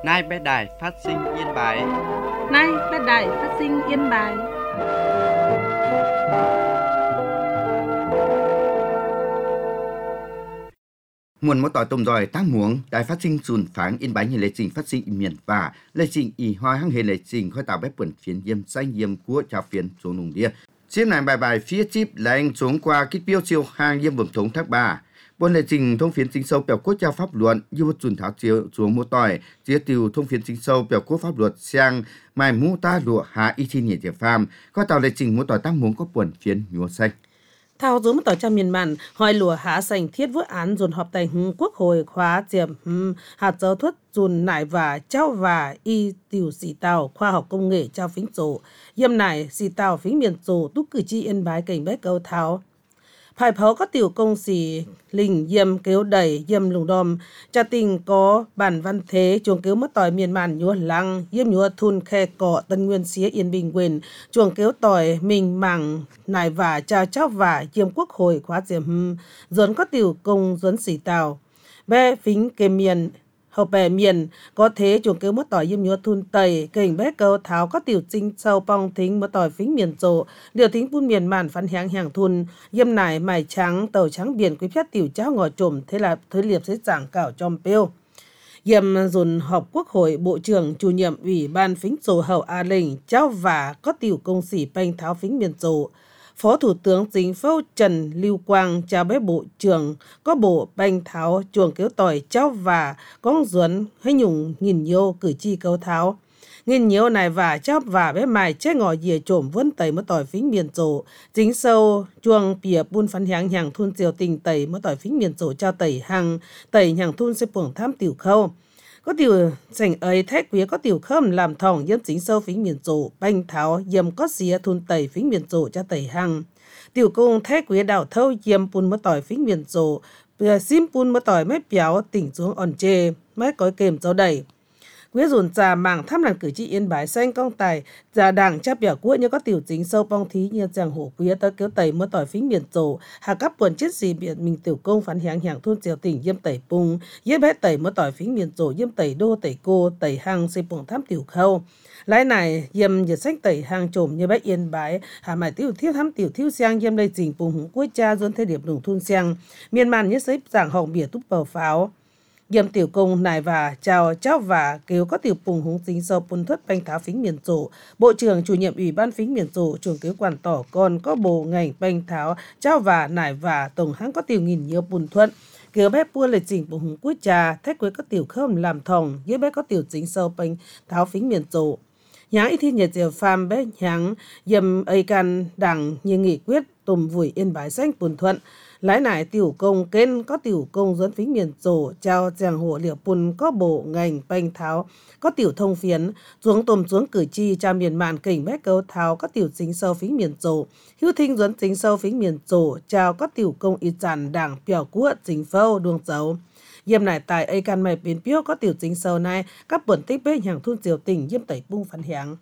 Nay bé đài phát sinh Yên Bái. Nay bé đài phát sinh Yên Bái. Nguồn mỗi tỏi tôm dòi tác muống đài phát sinh dùn pháng Yên Bái như lệ trình phát sinh miền và lệ trình y hoa hăng hệ lệ trình khói tạo bé quần phiến yêm xanh yêm của chào phiến xuống nùng đia. Chiếc này bài phía chip là anh xuống qua kích biểu chiều hàng yêm vườn thống thác bà. Bốn lệ trình thông phiến chính sâu biểu quốc trao pháp luận như một chuẩn tháo chiều xuống một tỏi chia tiêu thông phiến chính sâu biểu quốc pháp luật sang mài mũ ta lụa hạ y thi nhẹ tiệp phàm có tạo lệ trình một tỏi tác muống có quần phiến nhúa xanh. Thao dấu một tỏi trong miền mạn hỏi lùa hạ sành thiết vữa án dồn họp tại quốc hội khóa diệm hạt giáo thuật dồn nải và trao và y tiểu sĩ tàu khoa học công nghệ trao phính tổ yêm nải sĩ tàu phính miền tổ túc cử tri Yên Bái cảnh bách câu tháo phải pháo các tiểu công sĩ lình yêm kéo đẩy yêm lùng đom cha tình có bản văn thế chuồng kéo mất tỏi miền màn nhúa lăng yêm nhúa thun khe cọ Tân Nguyên xía Yên Bình quyền chuồng kéo tỏi mình mảng nải và trao cháo và yêm quốc hội khóa diệm dồn các tiểu công dồn sĩ tàu bé phính kê miền hậu bè miền có thế chuồng kéo mất tỏi yêm nhúa thun tẩy cảnh bé câu tháo các tiểu trinh sâu pong thính mất tỏi phính miền rộ điều thính phun miền màn phán hàng hàng thun yêm nải mải trắng tàu trắng biển quý phép tiểu cháo ngò trộm thế là thời liệp sẽ giảng cảo trong pêu yêm dồn họp quốc hội bộ trưởng chủ nhiệm ủy ban phính rộ hậu a lình cháo và có tiểu công sĩ banh tháo phính miền rộ Phó Thủ tướng Chính phủ Trần Lưu Quang chào bé bộ trưởng có bộ banh tháo chuồng kéo tỏi cháu và con duẩn hay nhung nghìn nhiều cử tri câu tháo. Nghìn nhiều này và cháu và bé mài chế ngò dìa trộm vân tẩy mất tỏi phính miền rộ. Chính sâu chuồng bìa buôn phán hàng thun diều tình tẩy mất tỏi phính miền rộ trao tẩy hàng hàng thun sẽ buồng tham tiểu khâu. Có tiểu sảnh ấy thách quý có tiểu khâm làm thòng yếm chính sâu phính miền rộ banh tháo yếm có xía thun tẩy phính miền rộ cho tẩy hăng tiểu công thách quý đào thâu yếm pun mất tỏi phính miền rộ sim pun mất tỏi mép béo tỉnh xuống òn chê mép có kềm dấu đẩy quý dồn trà mảng thăm làn cử tri Yên Bái xanh công tài già đảng chấp biểu quốc như có tiểu chính sâu bong thí như giang hổ quý tới kéo tẩy mất tỏi phính miền rộ hạ cấp quần chết gì biển mình tiểu công phán hàng thôn diều tỉnh yếm tẩy pung yếm bé tẩy mất tỏi phính miền rộ yếm tẩy đô tẩy cô tẩy hang xây buồng thám tiểu khâu lái này yếm nhiệt sách tẩy hang trộm như bé Yên Bái hạ mải tiểu thiếu thám tiểu thiếu sang yếm đây chỉnh bùng hùng cuối cha dồn thế điệp đồng thôn sang miền màn như xếp giảng hồng bìa túp bờ pháo yếm tiểu công nài và chào cháu và kéo có tiểu phùng húng chính sâu pun thất banh tháo phính miền rộ bộ trưởng chủ nhiệm ủy ban phính miền rộ chuồng kéo quản tỏ còn có bộ ngành banh tháo cháu và nài và tổng hãng có tiểu nghìn nhiều pun thuận kéo bé pua lệ trình bộ húng cuối trà thách quế có tiểu khâm làm thòng dưới bé có tiểu chính sâu banh tháo phính miền rộ nháng ít thi nhiệt diều phàm bé nháng yếm ấy can đảng như nghị quyết tùm vùi Yên Bái xanh pun thuận lái nải tiểu công kênh có tiểu công dẫn phính miền rộ trao giang hồ liệu pun có bộ ngành banh tháo có tiểu thông phiến xuống tùm xuống cử tri trao miền màn kỉnh bét câu tháo có tiểu chính sâu phính miền rộ hữu thinh dẫn chính sâu phính miền rộ trao có tiểu công y tràn đảng biểu quốc chính phâu đuông dấu yếm nải tại ấy can mày biến piếu có tiểu chính sâu này các bẩn tích bế hàng thôn diều tỉnh yếm tẩy bung phán hàng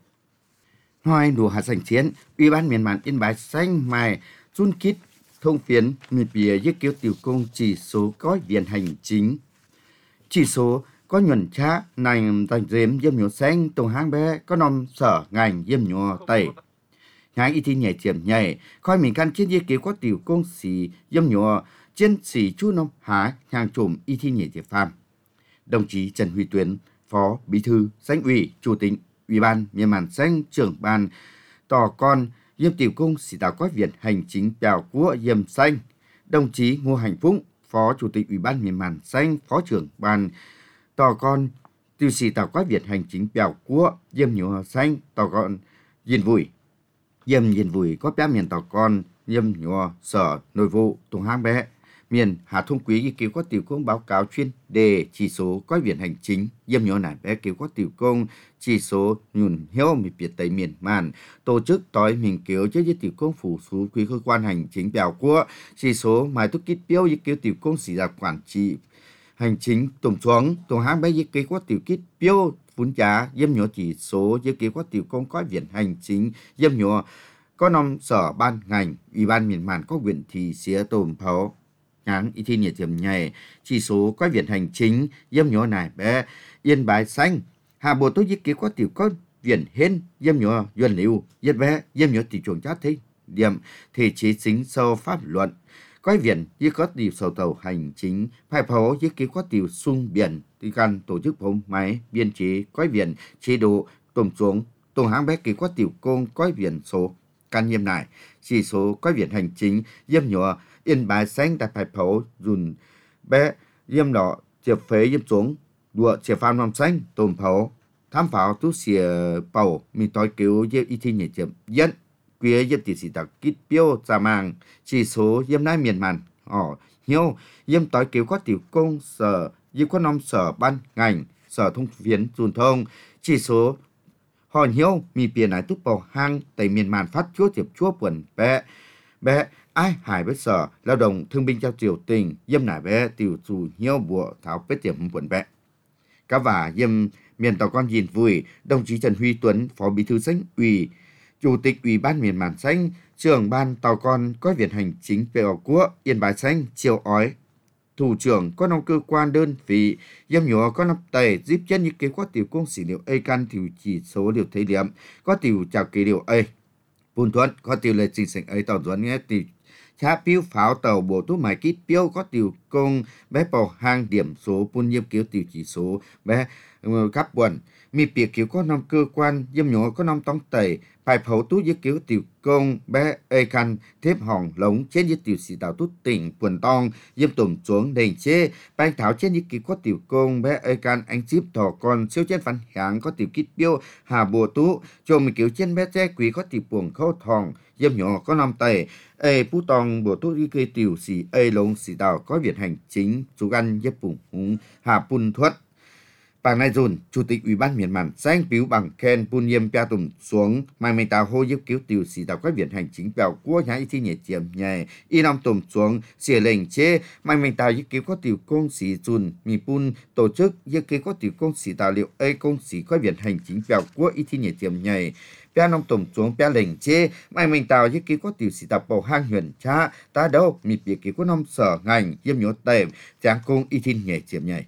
Hoài đùa hạt sành chiến ủy ban miền màn Yên Bái xanh mài chun kít thông phiến miệt bìa với kiểu tiểu công chỉ số có viện hành chính chỉ số có nhuận trá nành tành dếm yếm nhổ xanh tổng hang bé có nom sở ngành yếm nhổ tẩy nhái y thi nhảy chiếm nhảy coi mình can chiến với kiểu có tiểu công sĩ yếm nhổ chiến sĩ chú nom há hàng trùm y thi nhảy tiệp phàm đồng chí Trần Huy Tuyến phó bí thư Xanh ủy chủ tịch ủy ban miền màn xanh trưởng ban tỏ con yếm tiểu công sĩ tạo có viện hành chính bèo của yếm xanh đồng chí Ngô Hành Phúc phó chủ tịch ủy ban miền màn xanh phó trưởng ban tỏ con tiêu sĩ tạo có viện hành chính bèo của yếm nhựa xanh tỏ con yên vùi có bé miền tỏ con yếm nhựa sở nội vụ tổng hang bé miền Hà Thông Quý nghiên cứu có tiểu công báo cáo chuyên đề chỉ số có viện hành chính yếm nhựa nải bé cứu có tiểu công chỉ số nhùn hiếu miệt biệt tây miền màn tổ chức tối mình cứu với tiểu công phủ số quý cơ quan hành chính bèo của chỉ số mai tốt kít biểu với cứu tiểu công sĩ giả quản trị hành chính tổng xuống tổng hang bé với cứu có tiểu kít biểu phun giá yếm nhựa chỉ số với cứu có tiểu công có viện hành chính yếm nhựa có năm sở ban ngành ủy ban miền màn có quyền thì xía tôm pháo nháng y thi nhiệt điểm nhảy chỉ số có viện hành chính yếm nhựa nải bé Yên Bái xanh hà bộ tôi giết kế có tiểu có viện hên dâm nhỏ duyên liu giết bé dâm nhỏ tỷ chuồng chát thế điểm thể chế chính sau pháp luận coi viện như có tiểu sầu tàu hành chính phải phó giết kế có tiểu sung biển thì cần tổ chức phòng máy biên chế coi viện chế độ tôm xuống tổng hãng bé kế có tiểu công coi viện số can nhiệm này chỉ số coi viện hành chính dâm nhỏ Yên Bái xanh tại phải phó dùn bé dâm đỏ chiệp phế dâm xuống đùa chiệp phàm nòng xanh tôm phó tham pháo tú xìa bầu mình tối cứu dâm y thi nhảy chiệp dân quế dâm tỷ sĩ tạc kít biêu giả màng chỉ số dâm nai miền màn hiếu dâm tối cứu có tiểu công sở dâm có nông sở ban ngành sở thông phiến dùn thông chỉ số họ hiếu mi biển này túc bầu hang tại miền màn phát chúa tiệp chúa quần bé ai hải với sở lao động thương binh trao triều tình dâm nải bé tiểu dù hiếu bùa tháo vết tiệm quần bé cá và dâm miền tàu con nhìn vui đồng chí Trần Huy Tuấn phó bí thư Xanh ủy chủ tịch ủy ban miền màn xanh trưởng ban tàu con coi viện hành chính PO của Yên Bái xanh chiều ói thủ trưởng có nông cơ quan đơn vị dâm nhỏ có nông tề giúp chân như kế có tiểu công sĩ liệu A can tiểu chỉ số điều thấy điểm có tiểu chào kế điều A Bùn thuận có tiểu lệ trình sảnh A tàu doán nghe tiểu chá piu pháo tàu bộ tú máy kít piu có tiểu công bé bầu hang điểm số bùn nhiêm kiếu tiểu chỉ số bé cáp buồn mi bịa kiếu có nông cơ quan dâm nhỏ có nông tông tẩy phải phẫu tú với kiếu tiểu công bé ê khăn thép hỏng lống trên với tiểu sĩ tạo tú tỉnh quần tong dâm tùm xuống đền chê bánh thảo trên với kiếu có tiểu công bé ê khăn anh chip thỏ con siêu trên phản hạng có tiểu kít piu hà bùa tú cho mình kiếu trên bé che quý có tiểu buồng khâu thòng dâm nhỏ có nông tẩy ê phú tòng bùa tú với tiểu sĩ ê lống sĩ tạo có việc hành chính chú ăn với bụng húng hà bùn thuất Bảng này dùn, Chủ tịch Ủy ban miền màn xanh biếu bằng khen bùn nhiêm pia tùm xuống, mai mình tàu hô giúp cứu tiểu sĩ tàu các viện hành chính bèo của nhà y thi nhẹ chiếm nhẹ, y năm tùm xuống, xỉa lệnh chế, mai mình tàu giúp cứu có tiểu công sĩ dùn, mì bùn tổ chức giúp cứu có tiểu công sĩ tàu liệu A công sĩ các viện hành chính bèo của y thi nhẹ chiếm nhẹ, pia năm tùm xuống pia lệnh chế, mai mình tàu giúp cứu có tiểu sĩ tàu bầu hang huyền cha, ta đâu, mì bịa cứu có năm sở ngành, yếm nhốt tệm, giáng công y thi nhẹ chiếm nhẹ.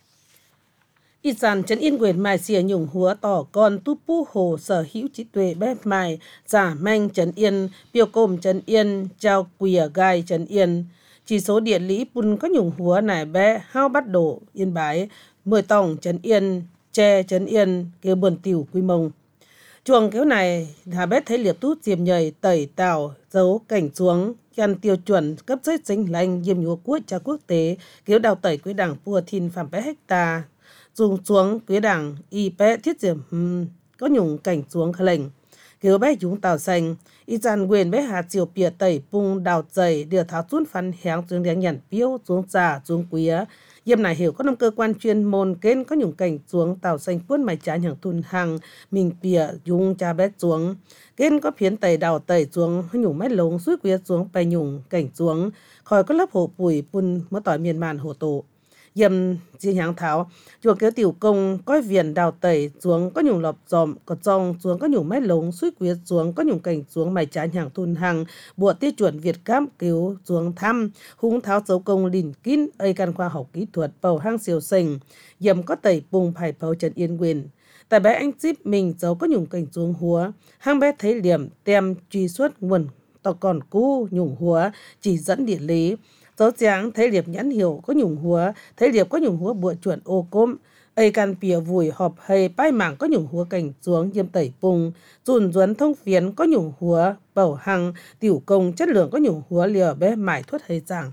Y dàn Trấn Yên quyền mài xìa nhung húa tỏ con tu pu hồ sở hữu trí tuệ bếp mài giả manh Trấn Yên biểu cồm Trấn Yên trao quìa gai Trấn Yên chỉ số địa lý bùn có nhung húa nải bé hao bắt đổ Yên Bái 10 tòng Trấn Yên che Trấn Yên kêu bần tiểu quy mông chuồng kéo này hà bét thấy liệp tút diềm nhầy tẩy tảo dấu cảnh xuống chăn tiêu chuẩn cấp giấy chính lành diêm nhúa quốc cha quốc tế kéo đào tẩy quý đảng pua thìn phạm bé hecta dùng xuống quý đảng y bé thiết diệm có nhung cảnh xuống khả lệnh kéo bé chúng tàu xanh y dàn quyền bé hạt chiều bìa tẩy bung đào dày đưa tháo xuống phán hẹng xuống đèn nhằn piêu xuống già xuống quía Diêm này hiểu có năm cơ quan chuyên môn kênh có nhung cảnh xuống tàu xanh cuốn mày trái hàng thun hàng mình bìa dùng cha bé xuống kênh có phiến tẩy đào tẩy xuống nhung mét lống suối quía xuống bay nhung cảnh xuống khỏi có lớp hồ bùi bùn mới tỏi miền màn hồ tổ Diêm chi hàng tháo chuồng kéo tiểu công coi viền đào tẩy xuống có nhung lọp dòm có trong xuống có nhung mét lống suối quía xuống có nhung cảnh xuống mày trái hàng thun hàng bùa tiêu chuẩn Việt Cáp cứu xuống thăm hung tháo dấu công lìn kín ây căn khoa học kỹ thuật bầu hang siêu sình Diêm có tẩy bùng phải bầu Trần Yên quyền tại bé anh chip mình dấu có nhung cảnh xuống húa hang bé thấy điểm tem truy xuất nguồn tàu còn cũ nhung húa chỉ dẫn địa lý dấu tráng thấy liệp nhãn hiểu có nhung húa thấy liệp có nhung húa bùa chuẩn ô cốm ây can pìa vùi họp hay pai mảng có nhung húa cảnh xuống Diêm tẩy bùng dùn duấn thông phiến có nhung húa bầu hăng tiểu công chất lượng có nhung húa lìa bé mải thuất hay giảng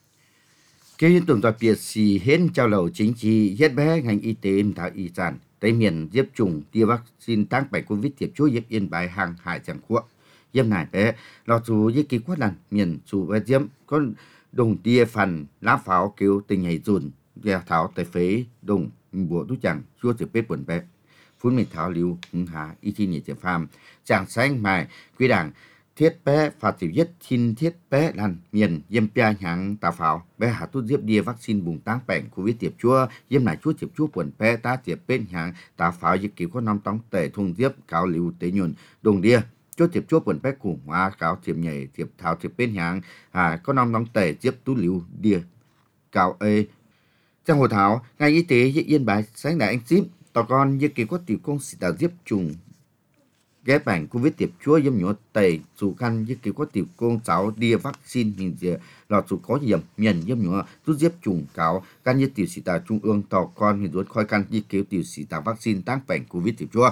Kế hiện tổng tòa biệt xì hên trao lầu chính trị hết bé ngành y tế thảo y sản tây miền diếp chủng tia vaccine tăng bệnh covid tiệp chúa diếp Yên Bái hàng hải chẳng quốc diếp này bé lọt dù với kỳ quát lần miền chủ bé diếp có đồng tia phần lá pháo kêu tình hay dùn gheo tháo tại phế đồng bộ tú chẳng chúa tiệp bếp quần bé phun mình tháo liu hứng hà y thi nhị tiệp phàm chẳng xanh mài quý đảng thiết bé phạt tiểu nhất thiên thiết bé lần miền diêm pia nhang tà pháo bé hạ tu diếp đia vaccine bùng tăng bệnh covid tiệp chúa diêm này chúa tiệp chúa quần bé ta tiệp bên nhang tà pháo dự kiểu có năm tóng tệ thùng diếp cáo liu tế nhuận đồng đia chúa tiệp chúa quần bé cùng hóa cáo tiệp nhảy tiệp tháo tiệp bên nhang có năm tóng tệ diếp tú liu đia cáo ê trong hội thảo ngành y tế Yên Bái sáng đại anh ship tao con như kỳ có tiểu công sĩ tạo giúp trùng ghép bản Covid tiệp chúa dâm nhọ tẩy chủ khăn như kỳ có tiểu công cháu đi vaccine hình dựa lọt chủ có hiểm miền dâm nhọ rút giúp trùng cáo can như tiểu sĩ tạo trung ương tao con hình rút khoi can như kiểu tiểu sĩ tạo vaccine tăng bản Covid tiệp chúa.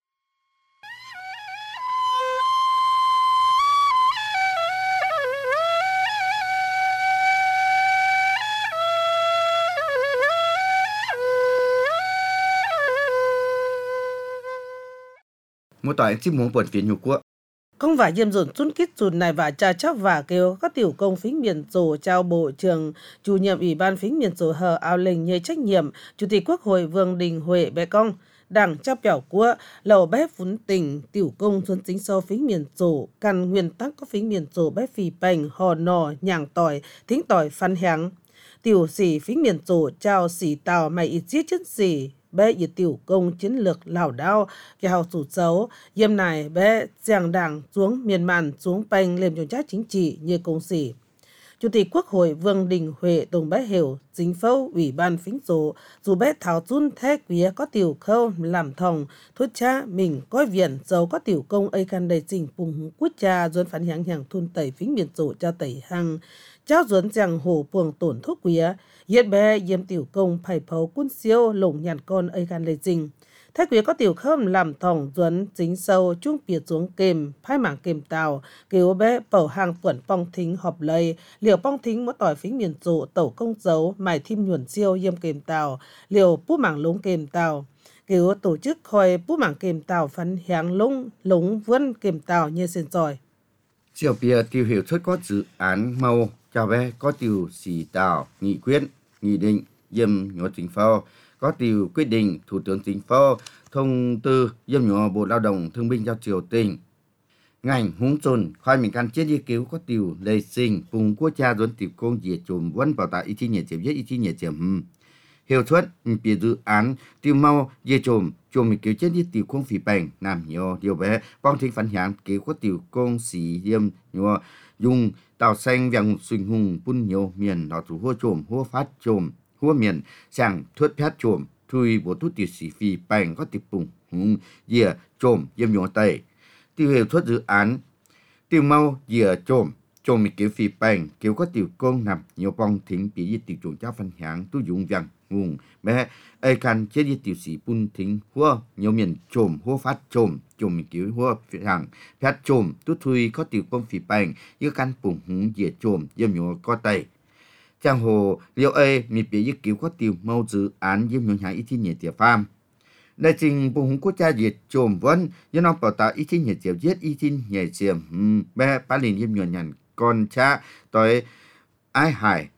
Một tỏi chim muốn buồn phiền nhục quốc. Công và diêm dồn chun kít chun này và cha chóc và kêu các tiểu công phính miền tổ trao bộ trưởng chủ nhiệm ủy ban phính miền tổ hờ ao lình nhờ trách nhiệm chủ tịch quốc hội Vương Đình Huệ bé công đảng trao biểu của lầu bé phún tỉnh tiểu công xuân chính sau phính miền tổ căn nguyên tắc có phính miền tổ bé phì bành hò nò nhàng tỏi thính tỏi phan háng tiểu sĩ phính miền tổ trao sĩ tàu mày ít chiết chất sĩ bé y tiểu công chiến lược lảo đao cái hào chủ xấu yêm này bé giang đảng xuống miền màn xuống bành lên trong trách chính trị như công sĩ chủ tịch quốc hội Vương Đình Huệ đồng bé hiểu chính phủ ủy ban phính tổ dù bé thảo chun thế quý có tiểu khâu làm thòng thốt cha mình coi viện dấu có tiểu công ấy can đầy trình phùng quốc cha dồn phản hàng hàng thun tẩy phính miền tổ cho tẩy hàng cháu dồn giang hồ buồng tổn thuốc quý yết bé yếm tiểu công phải phấu quân siêu lủng nhàn con ấy gan lê trình thế quý có tiểu khâm làm thòng duẩn chính sâu chung biệt xuống kềm phái mảng kềm tàu kêu bé bầu hàng quẩn pong thính họp lây liều pong thính mỗi tỏi phính miền tổ tẩu công dấu mài thim nhuần siêu yếm kềm tàu liều bút mảng lúng kềm tàu kêu tổ chức khoi bút mảng kềm tàu phấn háng lúng vươn kềm tàu như sen giỏi Chiều bia tiêu hiểu xuất có dự án màu chào bé có tiêu xì tàu nghị quyết nghị định dâm nhỏ chính phủ có tiêu quyết định thủ tướng chính phủ thông tư dâm nhỏ bộ lao động thương binh giao triều tỉnh ngành húng trồn khoai mình can chết nghiên cứu có tiêu lây sinh vùng quốc gia dẫn tiểu công diệt chùm vẫn bảo tại ý chí nhẹ chiếm nhất ý chí nhẹ chiếm hiệu suất bia dự án tiêu mau diệt chùm mình cứu chết như tiểu công phỉ bành làm nhiều điều bé bong thính phản hạng cứu có tiểu công sĩ dâm nhỏ dùng tàu xanh vàng sinh hùng bún nhiều miền đỏ chủ hua chùm hua phát chùm hua miền sang thuyết phép chùm thui bộ tút tiểu sĩ phi bành có tiểu bùng hùng dìa chùm dâm nhỏ tẩy tiêu hiệu suất dự án tiêu mau dìa chùm mình cứu phi bành cứu có tiểu công nằm nhiều bong thính bị như tiểu chuồng cháu phản hạng tu dụng vàng nguồn bé ai can chế như tiểu sĩ bún thính hua nhiều miền chùm hua phát chùm mình cứu hua hàng phép chùm tút thui có tiểu công phi bành như căn bùng hùng dìa chùm dâm nhỏ có tẩy trang hồ liệu ấy mi bị như cứu có tiểu mau dự án dâm nhỏ hàng ý chí nhẹ tiểu pham đại trình bùng hùng quốc gia diệt chùm vẫn do nó bảo tạo ý chí nhẹ tiểu giết ý chí nhẹ chiếm bé phá liền dâm nhỏ nhàn con cha tới ai hải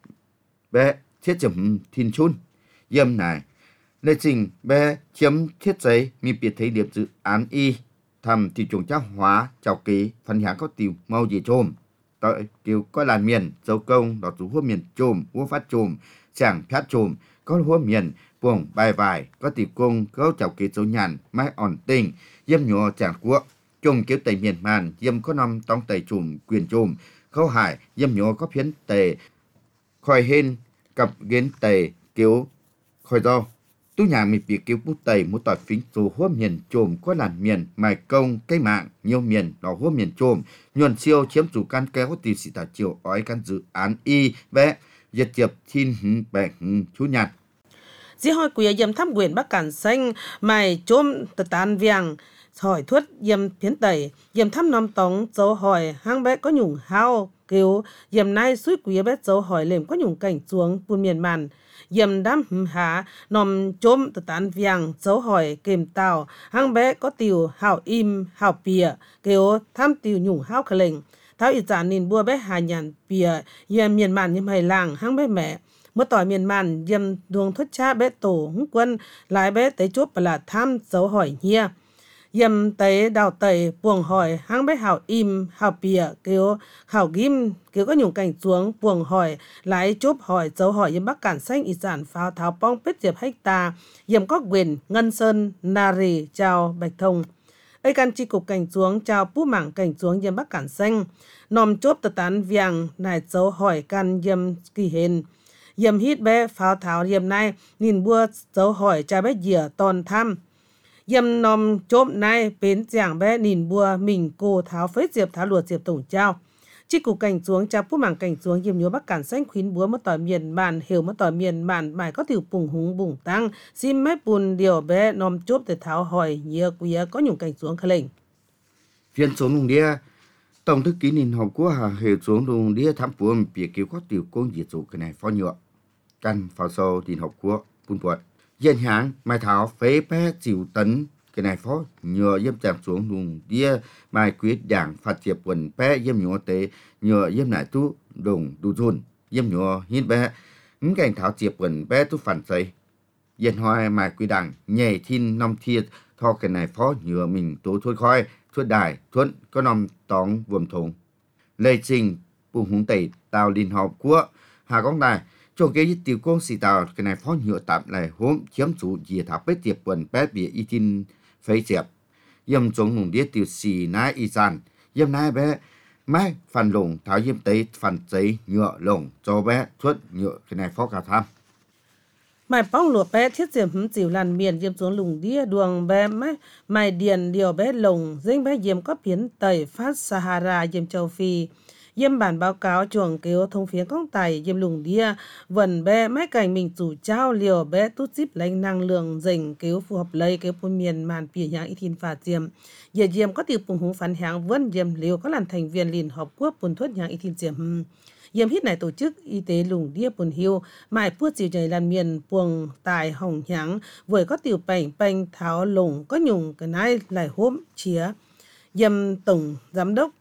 bé thiết chấm thiên chun dâm này đại trình bé chiếm thiết giấy mi bị thấy điệp dự án y thầm thị trường trác hóa chào ký phần hạng có tiểu mau diệt chùm tới kiểu có là miền dấu công đỏ chủ hua miền chùm hua phát chùm chẳng phát chùm có hua miền buồng bài vải có tiểu công có chào ký dấu nhàn mái ổn tình dâm nhỏ chẳng quốc chùm kiểu tẩy miền màn dâm có năm tông tẩy chùm quyền chùm khâu hải dâm nhỏ có phiến tề khỏi hên cặp ghến tề kiểu khỏi do tu nhà mình bị kiểu bút tẩy một tỏi phính dù hua miền chùm có làn miền mài công cây mạng nhiều miền đỏ hua miền chùm nhuần siêu chiếm chủ can kéo từ sĩ tả chiều ói căn dự án y vẽ diệt diệp thiên bẻ chú nhạt dĩ hỏi quý yếm thăm quyền bắc cản xanh mài chôm tờ tàn viàng hỏi thuất yếm phiến tẩy yếm thăm nom tống dấu hỏi hang bé có nhung hao kêu yếm nay suy quý bé dấu hỏi lềm có nhung cảnh xuống buôn miền màn yếm đám há nom chôm tờ tàn viàng dấu hỏi kềm tàu hang bé có tiểu hảo im hảo pìa kêu thăm tiểu nhung hao khờ lệnh tháo ít giả nên bua bé hà nhàn pìa yếm miền màn yếm hài làng hang bé mẹ một tỏi miền màn yếm đường thất cha bé tổ hung quân lái bé tới chốt và là tham dấu hỏi nhia yếm tới đào tẩy buồng hỏi hang bé hảo im hảo pìa kêu hảo ghim kêu có nhung cảnh xuống buồng hỏi lái chốt hỏi dấu hỏi yếm bắc cản xanh ít sản pháo tháo pong pết diệp hecta yếm có quyền ngân sơn nari chào bạch thông ấy can chi cục cảnh xuống chào pú mảng cảnh xuống yếm bắc cản xanh nòm chốt tờ tán viàng nài dấu hỏi can yếm kỳ hên Yếm hít bé pháo tháo yếm này nhìn bua dấu hỏi cha bé dìa tòn thăm. Yếm nòm chôm này bến giảng bé nhìn bua mình cô tháo phết diệp tháo luột diệp tổng trao. Chi cục cảnh xuống cha phú mảng cảnh xuống yếm nhúa bắc cản xanh khuyến búa mất tỏi miền màn hiểu mất tỏi miền màn mải có tiểu bùng húng bùng tăng xin mép bùn điều bé nòm chốp để tháo hỏi nhớ quý có nhung cảnh xuống khởi lệnh. Phiên xuống nung đĩa tổng thư ký nhìn học của hà hệ xuống nung đĩa thám buồn bị cứu có tiểu công diệt dụng cái này phó nhựa căn pháo sâu tin học của bùn buồn dân hãng mai tháo phế bé chịu tấn cái này phó nhựa yếm chạm xuống nung đĩa mai quyết đảng phát triển quần bé yếm nhựa tế nhựa yếm lại tú đồng đủ dùn yếm nhựa hít bé những cảnh tháo chiệp quần bé tú phản xây dân hoài mai quyết đảng nhảy thiên năm thiệt thọ cái này phó nhựa mình tố thôi khói thuất đài thuận có nằm tóng vườn thùng lê trình bùng hùng tẩy tàu liên hợp của hà công đài trong cái tiểu công sĩ tàu cái này phó nhựa tạm lại hôm chiếm chủ dìa tháp bếp tiệp quần bếp bị y tin phế diệp yếm chống nùng đĩa tiểu sĩ nái y sản yếm nái bé mai phần lồng tháo yếm tấy phần giấy nhựa lồng cho bé thuất nhựa cái này phó cả tham Mày bóng lụa bé thiết diệm hứng chịu làn miền diệm xuống lùng đĩa đường bé mày điền điều bé lồng dính bé diệm có phiến tẩy phát Sahara diệm châu Phi. Diệm bản báo cáo chuồng kêu thông phiến công tài diệm lùng đĩa vần bé mái cảnh mình chủ trao liều bé tút díp lãnh năng lượng dành kêu phù hợp lấy kêu phun miền màn phía nhãng y thìn phạt diệm. Giờ diệm có tiểu bùng húng phán hãng vân diệm liều có làn thành viên liên hợp quốc bùn thuất nhãng y thìn diệm. Yếm hít này tổ chức y tế lùng đĩa bùn hiu mãi puốt chiều trời làn miền buồng tài hồng nháng vừa có tiểu bành tháo lùng có nhung cái này lại hôm chía yếm tổng giám đốc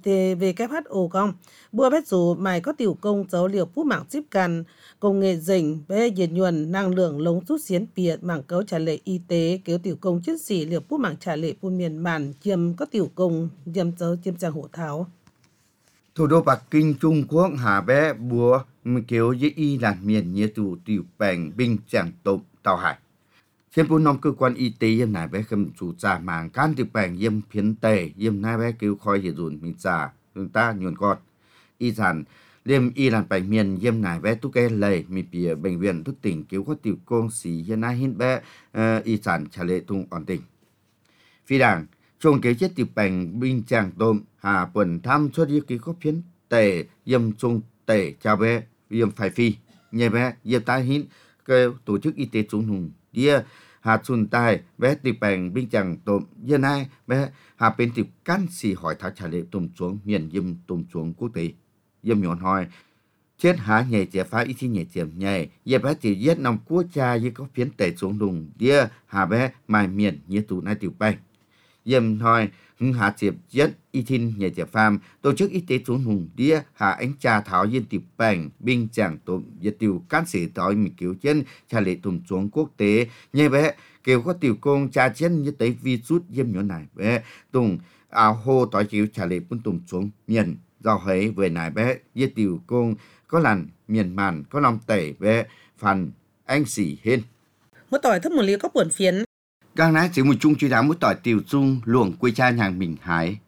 WHO công bùa bét dù mày có tiểu công dấu liệu phú mạng chip can công nghệ dình bé diệt nhuần năng lượng lống rút xiến biệt mảng cấu trả lệ y tế kéo tiểu công chiến sĩ liệu phú mạng trả lệ bùn miền màn yếm có tiểu công yếm dấu chiêm trang hộ tháo. Thủ đô Bắc Kinh, Trung Quốc hà bé búa kéo với y làn miền như tù tiểu bành binh chẳng tộp tàu hải. Trên bốn năm cơ quan y tế yếm nài bé khâm chủ trả mảng can tiểu bành yếm phiến tề yếm nài bé kéo khói hiện dùn mình trả chúng ta nhuận con. Y sản liêm y làn bành miền yếm nài bé tu kê lầy mi bìa bệnh viện thức tỉnh kéo có tiểu công sĩ hiện nay hiện bé y sản trả lệ tung ổn tỉnh. Phi đảng trong kế chết tiểu bành binh chẳng tôm hà quần tham xuất ý ký có phiến tề yếm trung tề chào bé yếm phải phi nhé bé yếm ta hít kêu tổ chức y tế trung hùng đĩa hà xuân tài bé tiểu bành binh chẳng tôm hiện nay bé hà bên tiểu can sĩ hỏi thác trả lệ tôm xuống miền yếm tôm xuống quốc tế yếm nhọn hỏi chết há nhảy trẻ phá ý thi nhảy chiếm nhảy yếm bé tiểu giết nằm quốc cha y có phiến tề xuống đùng đĩa hà bé mai miền như tụ nai tiểu bành yếm hỏi hưng hạ chiệp giết y thìn nhảy trẻ phàm tổ chức y tế xuống hùng đĩa hạ ánh trà tháo yên tiểu bành binh chẳng tụm giết tiểu can sĩ tỏi mình cứu chân trả lệ tụm xuống quốc tế nhảy bé kêu có tiểu công cha chân như tới vi rút yếm nhỏ này bé tùng áo hô tỏi cứu trả lệ bún tụm xuống miền do hấy về này bé giết tiểu công có làn miền màn có lòng tẩy bé phần anh sĩ hên Một tỏi thấp một lý có buồn phiến gang nái chỉ một chung truy đá một tỏi tiểu chung luồng quê cha nhàng mình hái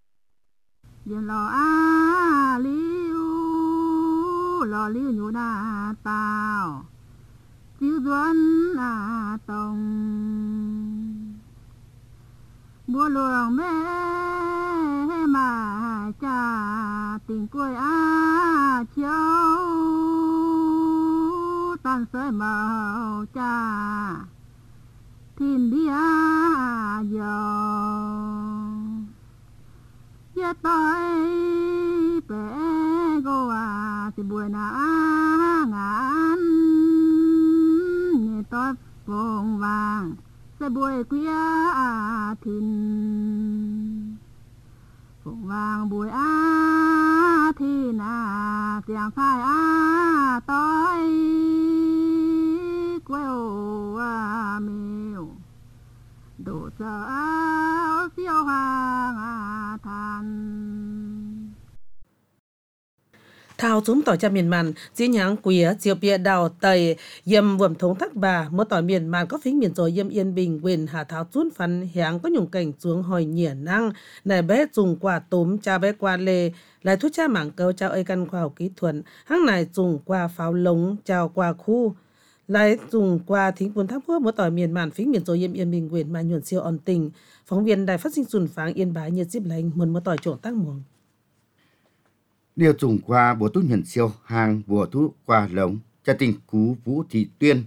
Yên lò liu nhũ đà tao chiếu duân tông bùa luồng mê mà cha tình quê chiếu tan sơi màu cha thiên địa giờ giờ tôi bé go thì buổi ngàn nghe tôi vòng vàng sẽ buổi khuya thìn vòng vàng buổi thìn tiếng khai tôi quê mèo đổ sợ siêu hoàng than thao chúng tỏi cha miền màn chỉ nháng quía chiều bia đào tây yếm vườn thống thác bà mỗi tỏi miền màn có phím miền rồi yếm yên bình quyền hà thao chún phấn háng có nhung cảnh xuống hồi nhỉa năng này bé dùng quả túm cha bé qua lê lại thuốc cha mảng câu trao ấy căn khoa học kỹ thuật hang này dùng qua pháo lống trao qua khu lại dùng qua thính cuốn tháp quốc mỗi tỏi miền màn phím miền rồi yếm yên bình quyền mà nhuận siêu ổn tình phóng viên đài phát sinh Xuân Pháng Yên Bái nhiệt díp lành muốn mỗi tỏi trộn tác muồng điều dùng qua bộ tú nhận siêu hàng bộ tú qua lống cha tình cú Vũ Thị Tuyên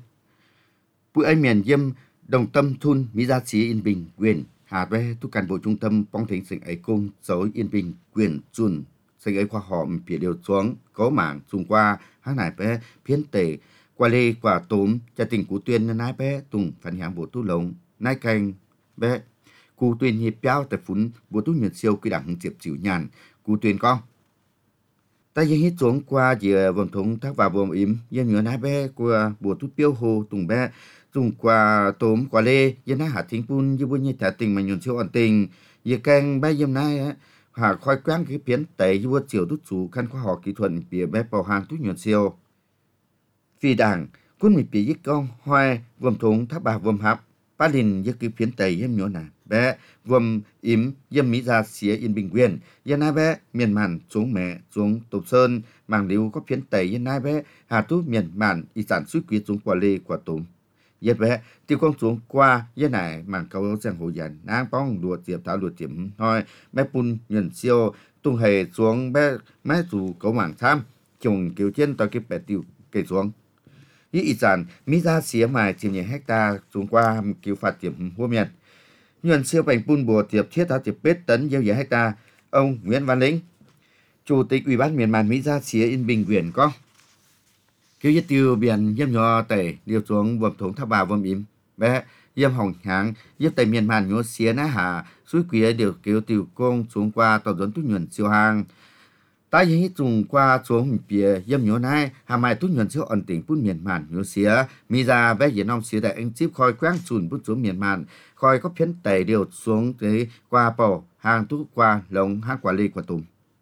bữa ấy miền yêm đồng tâm thun mỹ gia sĩ Yên Bình quyền hà ve tu cán bộ trung tâm bóng thính sinh ấy công dấu Yên Bình quyền chun sinh ấy khoa họ phía điều xuống có mảng dùng qua hàng này bé phiến tể qua lê quả tốm cha tình cú Tuyên nái bé tùng phản hạng bộ tú lống nái canh bé cú Tuyên hiệp béo tại phún bộ tú nhận siêu quy đảng diệp chịu nhàn cú Tuyên con ta yên hít xuống qua dìa vòng thống thác vào vòng im yên nhớ nái bé của bộ tú tiêu hồ tùng bé dùng qua tốm qua lê yên nái hạ thính pun như bún như thả tình mà nhuận siêu ổn tình dìa canh bé yếm nái hạ khói quán cái phiến tẩy như bút chiều tút chủ khăn khoa học kỹ thuật bìa bé bảo hàng tút nhuận siêu vì đảng quân mình bìa giết con hoài vòng thống thác bà vòng hạp ba linh như cái phiến tẩy yếm nhớ nà bé vòng im yếm mỹ gia xía Yên Bình quyền yên nái bé miền màn xuống mẹ xuống Tục Sơn màng liu có phiến tẩy yên nái bé hà tú miền màn y sản suy quý xuống quả lê quả tôm yên bé tiêu con xuống qua yên này màng câu giang hồ dàn nang bóng đùa tiệp tháo đùa tiệp thôi bé pun nhận siêu tung hề xuống bé mái dù cấu mảng tham trồng kiểu trên tòa kịp bẻ tiêu kề xuống y sản mỹ gia xía mài chìm nhẹ hecta xuống qua cứu phạt tiệp hua miền nhuận siêu bành pun bùa tiệp thiết tháo tiệp bết tấn gieo dẻ hecta ông Nguyễn Văn Lĩnh chủ tịch ủy ban miền màn mỹ gia xía Yên Bình quyền có cứu giết tiêu biển yếm nhỏ tẩy điều xuống vòng thống tháp bà vòng im bé yếm hồng háng yếm tẩy miền màn nhớ xía ná hà suối quý điều cứu tiêu công xuống qua tàu dẫn tút nhuận siêu hàng ta yên dùng qua xuống bìa yếm nhỏ nái hà mai tút nhuận siêu ổn tình pun miền màn nhớ xía mỹ gia bé việt nam xía đại anh chip khoi quang chùn bút xuống miền màn khoi có phiến tẩy điều xuống tới qua bầu hàng tút qua lồng hàng quả lê quả tùm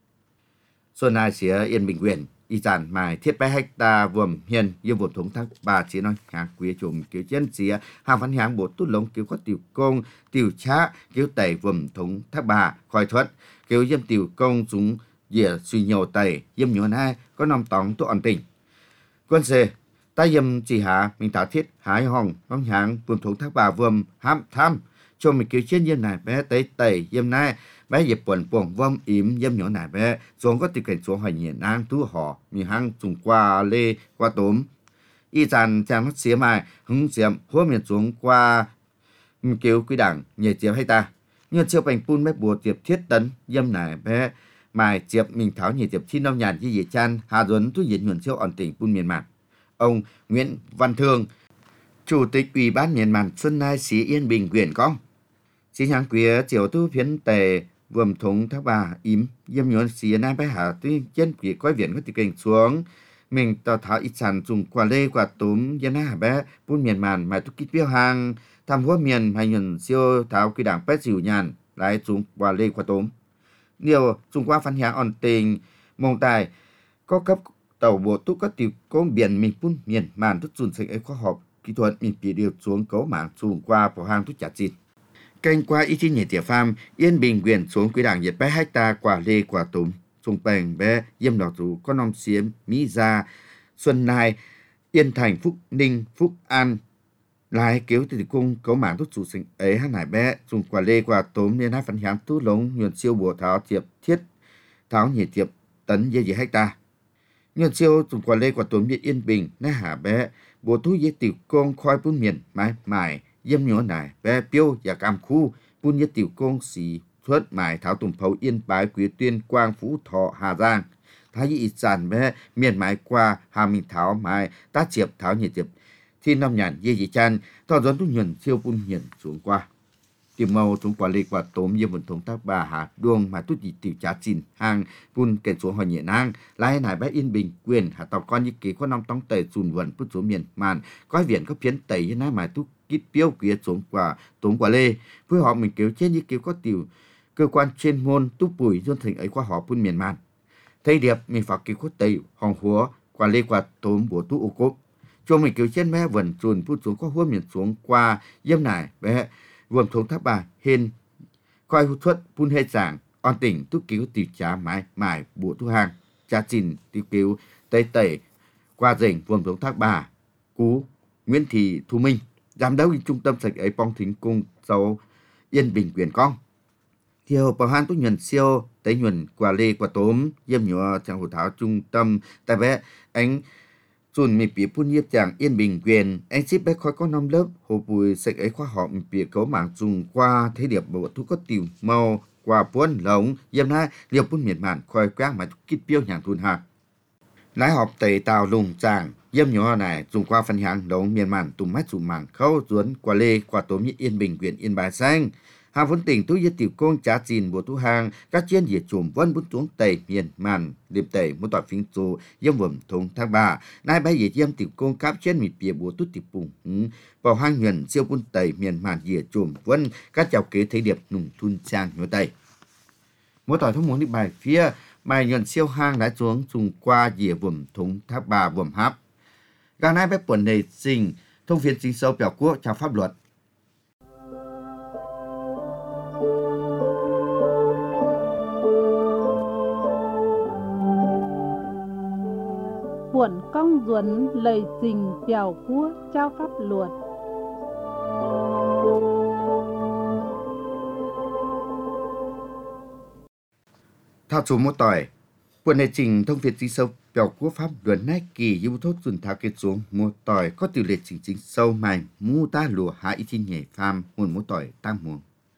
xuân ai xía Yên Bình quyền y sản mài thiết bé hecta vườn hiền yêu vườn thống thác bà chỉ nói hàng quý chùm kiểu chân xía hàng phán hàng bộ tút lống kiểu có tiểu công tiểu trá kiểu tẩy vườn thống thác bà khoi thuật kiểu yếm tiểu công xuống dìa suy nhiều tẩy yếm nhớ nai có nòng tóng tụ ổn tình quân xe ta yếm chỉ hạ mình thả thiết hái hồng phán hàng vườn thống thác bà vườn hám tham cho mình kiểu trên yếm này bé tẩy tẩy yếm nai bé dịp quần buồng vâm im yếm nhỏ nải bé xuống có tiêu cảnh xuống hỏi nhiệt nang tú họ mi hang dùng qua lê qua tốm y sản trang phát xía mai hứng xiêm hố miền xuống qua kiểu quy đảng nhảy chiếp hay ta nhưng chiêu bành pun bé bùa tiệp thiết tấn yếm nải bé mài chiếp mình tháo nhảy tiệp chi nông nhàn như dì chan hà duấn tu diễn nhuận siêu ổn tỉnh pun miền mạn ông Nguyễn Văn Thương chủ tịch ủy ban miền mạn Xuân Nai xí Yên Bình quyền con xí nhang quía chiều tu phiến tề vườn thống thác bà im yếm nhớ xía na bé hà tuy chân quỷ coi viện có tiêu cảnh xuống mình tao tháo ít sản dùng quả lê quả túm yếm na bé pun miền màn mà tu kít biêu hàng tham hua miền hay nhuận siêu tháo quy đảng bé dịu nhàn lại dùng quả lê quả túm điều dùng qua phán hạng ổn tình mong tài có cấp tàu bộ túc có tiểu công biển mình pun miền màn túc dùn sinh ấy khoa học kỹ thuật mình bị điều xuống cấu mạng dùng qua bỏ hàng túc trả chít kênh qua ý chí nhảy tiệp pham Yên Bình quyền xuống quý đảng nhiệt bé hecta quả lê quả túm xung bành bé yếm đỏ rú có nom xiếm mỹ gia Xuân Nai Yên Thành Phúc Ninh Phúc An lại kéo từ cung cấu mạng tút chủ sinh ấy hát nải bé dùng quả lê quả túm nên hát phấn hám tút lống nhuận siêu bùa tháo tiệp thiết tháo nhảy tiệp tấn dê dê hecta nhuận siêu dùng quả lê quả túm như Yên Bình nè hả bé bùa thu dê tiểu công khoi pun miền mái mải yếm nhỏ nải bé piêu và cam khu pun như tiểu công xì thuất mải tháo tùng phấu Yên Bái Quý Tuyên Quang Phú Thọ Hà Giang thái y sản bé miền mái qua hà mình tháo mái tá chiệp tháo nhiệt tiệp thì năm nhàn dê dì chan thọ dẫn tu nhuận siêu pun hiển xuống qua tìm màu xuống quả lê quả tốm như vận thống tác bà hà đuông mà tút dị tiểu trá chìn hàng pun kèn xuống hỏi nhẹ nang lại nải bé Yên Bình quyền hà tàu con như kế có năm tông tẩy sùn vần put xuống miền màn có viện có phiến tẩy như nái mà tút kít piêu kia xuống quả tốm quả lê với họ mình kéo trên như kéo có tiểu cơ quan chuyên môn túc bùi dân thành ấy qua họ pun miền màn Thầy điệp mình phá kỳ quốc tây hòng húa qua lê qua tốm bố tú ô cốp. Cho mình cứu trên mẹ vần chuồn phút xuống qua huôn miền xuống qua yếm nải bé vườn thống tháp bà hên coi hút thuật phun hệ giảng on tỉnh tú cứu tiểu trá mái mải bộ thu hàng trá chìn tiểu cứu tây tẩy qua rỉnh vườn thống tháp bà cú Nguyễn Thị Thu Minh giám đốc trung tâm sạch ấy bong thính cung dấu Yên Bình quyền con Thiều bảo han tú nhuần siêu tới nhuần qua lê qua tốm yếm nhỏ trang hồ tháo trung tâm tại bé anh Xuân mi bị phun nhiếp chàng Yên Bình quyền anh ship bé khói có 5 lớp hồ bùi sạch ấy khoa họ mi bị cấu mạng dùng qua thế điệp bộ thu có tiểu màu qua buôn lống yếm na liều phun miền màn khói quang mà kít piêu nhàng thun hạt lái họp tẩy tàu lùng chàng yếm nhỏ này dùng qua phần hàng lống miền màn tùm mắt dùng mảng khâu duốn qua lê qua tốm như Yên Bình quyền Yên Bài Xanh hàng vốn tỉnh tú yết tiểu công trá chìn bộ tú hàng các chiên diệt chùm vân bút xuống tẩy miền màn điệp tẩy một tỏi phím số yếm vườn thống thác bà nay bay diệt yếm tiểu công cáp trên mịt bìa bộ tú tiểu bùng vào hang nhuần siêu bún tẩy miền màn diệt chùm vân các chào kế thấy điệp nùng thun trang nhớ tẩy một tỏi thông muốn đi bài phía bài nhuần siêu hang đã xuống dùng qua diệt vườn thống thác bà vườn háp gà nay bé quần này sinh thông phiên chính sâu biểu quốc chào pháp luật Buồn công duẩn lời trình chào cua trao pháp luật. Thao chú một tỏi buồn này trình thông phiên chính sâu biểu quốc pháp luật nay kỳ yêu thốt dùn thao kết xuống một tỏi có tiểu liệt chính sâu mài mu ta lùa hạ ít nhảy pham nguồn một tỏi tam muông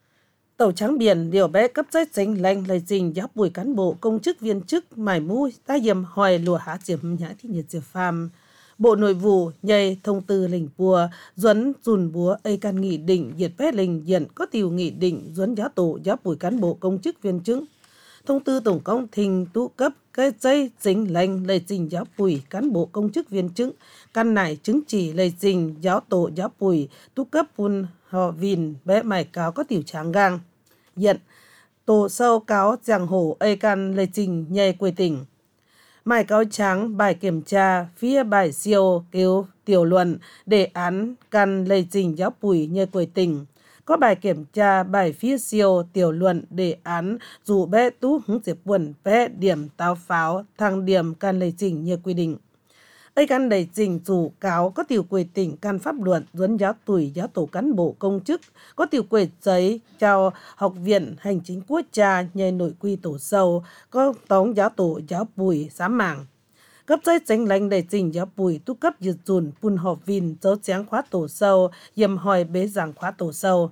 Tàu trắng biển điều bé cấp giấy chính lệnh lời trình giáo bùi cán bộ công chức viên chức mải mũi ta dìm hỏi lùa há chiếm nhã thi nhiệt diệp phàm bộ nội vụ nhây thông tư lệnh bùa duấn dùn búa ây can nghị định diệt bé lệnh diện có tiểu nghị định duấn giáo tổ giáo bùi cán bộ công chức viên chức thông tư tổng công thình tu cấp cái giấy chính lệnh lời trình giáo bùi cán bộ công chức viên chức căn này chứng chỉ lời trình giáo tổ giáo bùi tu cấp phun họ vìn bé mày cáo có tiểu tráng gang hiện tổ sâu cáo giang hồ ây can lời trình nhây quê tỉnh mày cáo tráng bài kiểm tra phía bài siêu kêu tiểu luận đề án căn lời trình giáo bùi nhây quê tỉnh có bài kiểm tra bài phía siêu tiểu luận đề án dù bé tú hứng diệp buồn bé điểm táo pháo thang điểm can lời trình như quy định ấy căn đầy trình dù cáo có tiểu quê tỉnh can pháp luật duấn giáo tuổi giáo tổ cán bộ công chức có tiểu quê giấy chào học viện hành chính quốc gia nhây nội quy tổ sâu có tống giáo tổ giáo bùi sám mảng cấp giấy chính lệnh đầy trình giáo bùi tu cấp diệt dùn phun họp vin dấu tráng khóa tổ sâu yểm hỏi bế giảng khóa tổ sâu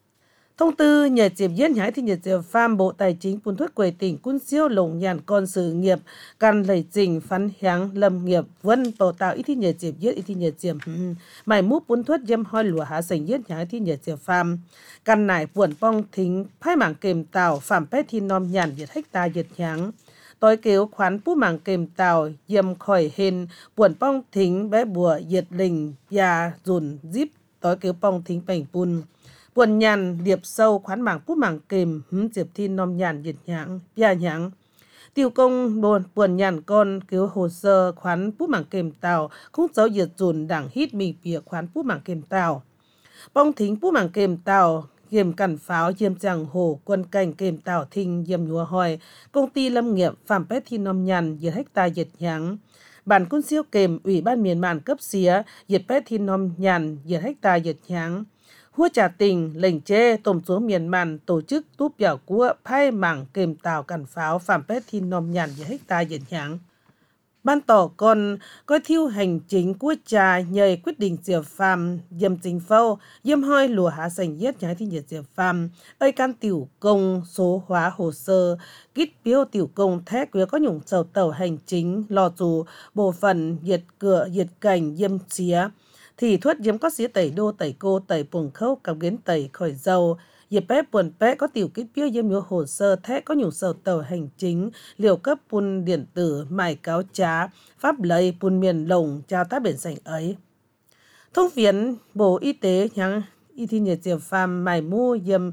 thông tư nhờ chiếm diễn nhái thì nhật diệp pham bộ tài chính phun thuất quầy tỉnh quân siêu lồng nhàn con sự nghiệp căn lầy trình phán háng lâm nghiệp vân bầu tạo ít thì nhờ chiếm diễn ít thì nhờ chiếm mày múp phun thuất dâm hoi lùa há sành diễn nhái thì nhờ diệp pham căn nải buồn bong thính phai mảng kềm tàu phạm pét thì nom nhàn diệt hecta diệt nháng tối kéo khoán phú mảng kềm tàu yếm khỏi hên buồn bong thính bé bùa diệt lình ya dùn díp tối kéo bong thính bành pun buồn nhàn điệp sâu khoán mảng phú mảng kềm diệp thi nom nhàn diệt nháng ya nháng tiêu công buồn nhàn con kéo hồ sơ khoán phú mảng kềm tàu không dấu diệt dùn đảng hít mình bìa khoán phú mảng kềm tàu bong thính phú mảng kềm tàu Hiểm cản pháo diêm giang hồ quân cảnh kềm tảo thinh diêm nhúa hỏi công ty lâm nghiệp phạm pét thi nom nhàn diệt hecta diệt nháng bản quân siêu kềm ủy ban miền màn cấp xía diệt pét thi nom nhàn diệt hecta diệt nháng hua trà tình lệnh chê tổng xuống miền màn tổ chức túp giảo cua phai mảng kềm tảo cản pháo phạm pét thi nom nhàn diệt hecta diệt nháng ban tỏ còn coi thiêu hành chính quốc gia nhờ quyết định diệp phàm diêm chính phâu diêm hoi lùa há sành yết nhái thi nhiệt diệp phàm ơi can tiểu công số hóa hồ sơ kít biêu tiểu công thét quý có nhung sầu tàu hành chính lò dù bộ phận diệt cửa diệt cảnh diêm xía thì thuất diêm có xía tẩy đô tẩy cô tẩy buồng khâu cặp kiến tẩy khỏi dầu dịp bé buồn bé có tiểu kích biêu diêm nhúa hồ sơ thét có nhung sầu tàu hành chính liều cấp pun điện tử mải cáo trá pháp lây pun miền lồng trao tác biển sảnh ấy thông phiến bộ y tế nhang y thi nhiệt diệp phàm mải mu diêm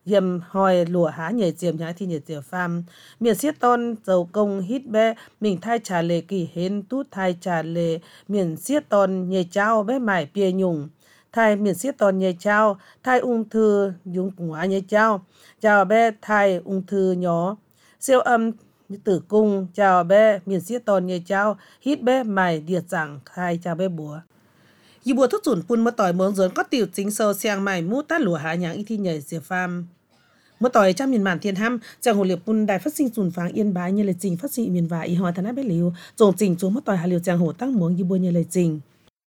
yếm hỏi lùa há nhảy chiếm nhái thì nhảy chiếm pham miền xiết tôn dầu công hít bé mình thay trả lệ kỳ hến tút thay trả lệ miền xiết tôn nhảy trao bé mải bia nhung thay miền xiết tôn nhảy trao thay ung thư dùng quả nhảy trao chào bé thay ung thư nhỏ siêu âm tử cung chào bé miền xiết tôn nhảy trao hít bé mải điệt rằng thay chào bé búa y bùa thuốc chuẩn phun mất tỏi mướn dồn có tiểu chính sâu xiang mải mũ tát lùa há nháng y thi nhảy diệp pham mất tỏi trong miền mạn thiên ham chàng hồ liệp phun đài phát sinh chuẩn pháng yên bái như lời trình phát sinh miền và y hòa thana bé liu dồn trình xuống mất tỏi hà liều chàng hồ tăng muống y bùa như lời trình